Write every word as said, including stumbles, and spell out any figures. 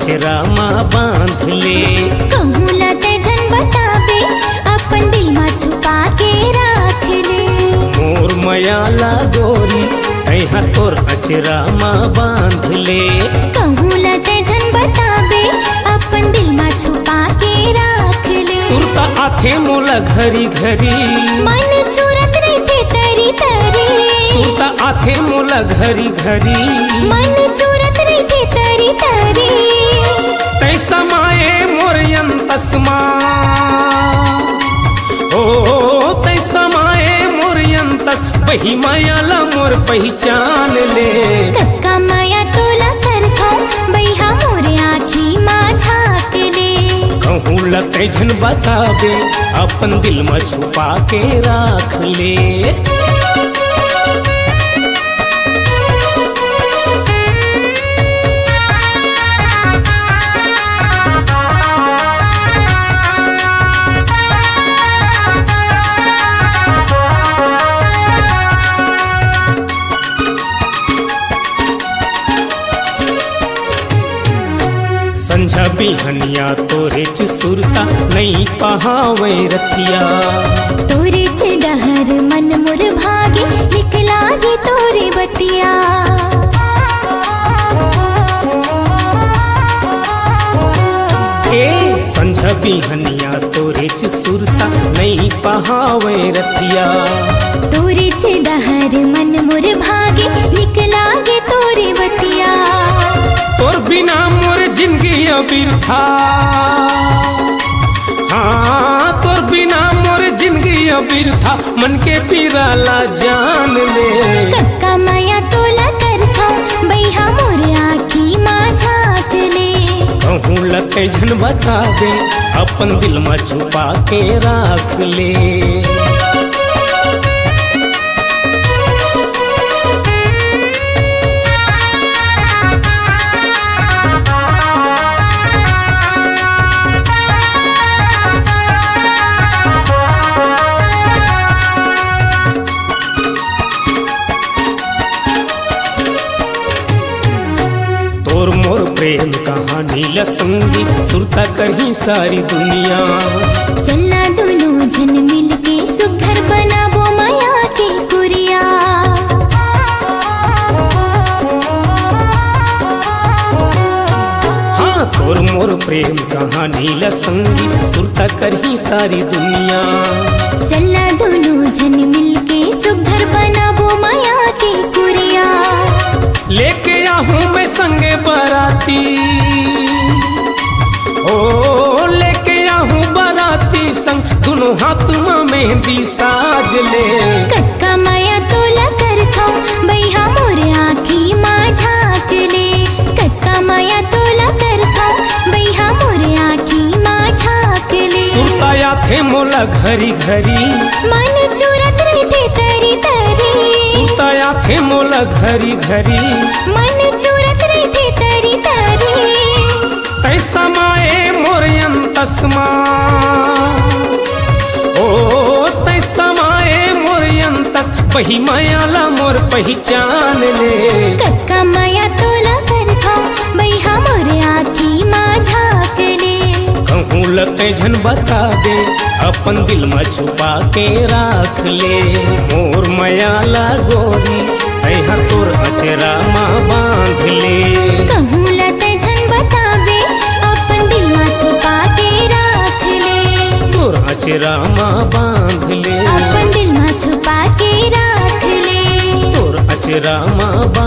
अचरा माँ बांध ले। कहूँ लते जन बताबे अपन दिल में छुपा के राख ले। मोर मयाला गोरी तैहा तोर अचरा माँ बांध ले। कहूँ लते जन बताबे अपन दिल में छुपा के राख ले। सुरता आखे मोला घरी घरी मन चूरत रहते तरी तरी। सुरता आखे मोला घरी घरी मन चूरत रहते तरी तरी। तै समाए मोर यंतस्मा ओ तै समाए मोर यंतस बही मायाला मोर पहचान ले। कक्का माया तोला कर खाऊं बैहा मोरे आँखी माँ झाँक ले। कहूँ लते झन बताबे अपन दिल में छुपा के राख ले। संझा बिहनिया तोरे च सुरता नहीं पहावे रतिया। तोरे च डहर मन मुर भागे निकला गे तोरे बतिया। ए संझा बिहनिया तोरे च सुरता नहीं पहावे रतिया। तोरे च डहर मन मुर भागे निकला गे तोरे बतिया। तोर बिना मोर जिंदगी अबीर था। हाँ तोर बिना मोर जिंदगी अबीर था मन के पीराला जान ले। कक्का माया तोला कर खाऊं बैहा मोरे आँखी माँ झाँक ले। कहूँ लते झन बताबे अपन दिल में छुपा के राख ले। तोर मोर प्रेम कहानी लसंगी सुरता करही सारी दुनिया। चलना दोनों जन मिल के सुघर बनाबो माया के कुरिया। हाँ तोर मोर प्रेम कहानी लसंगी सुरता करही सारी दुनिया। चलना दोनों जन मिल के सुघर बनाबो माया के कुरिया। लेके आहूँ मैं संगे बराती ओ लेके आहूँ बराती संग दोनों हाथ में मेहंदी साज ले। कक्का माया तोला कर खाऊं बैहा मोरे आँखी माँ झाँक ले। कक्का माया तोला कर खाऊं बैहा मोरे आँखी माँ झाँक ले। सुरता आखे मोला घरी घरी मन चूरत रहते तरी तरी। सुरता आखे मोला घरी घरी मन चूरत रहते तरी तरी। तै समाए मोर यंतस्मा ओ तै समाए मोर यंतस बही मायाला मोर पहचान ले। कक्का माया तोला कर खाऊं बैहा मोरे आँखी माँ झाँक ले। कहूँ लते झन बता दे अपन दिल में छुपा के राख ले। मोर मयाला गोरी तैहा तोर अचरा माँ बांध ले। कहूँ लते झन बताबे अपन दिल में छुपा के राख ले। तोर अचरा माँ बांध ले। अपन दिल में छुपा के राख ले। तोर अचरा माँ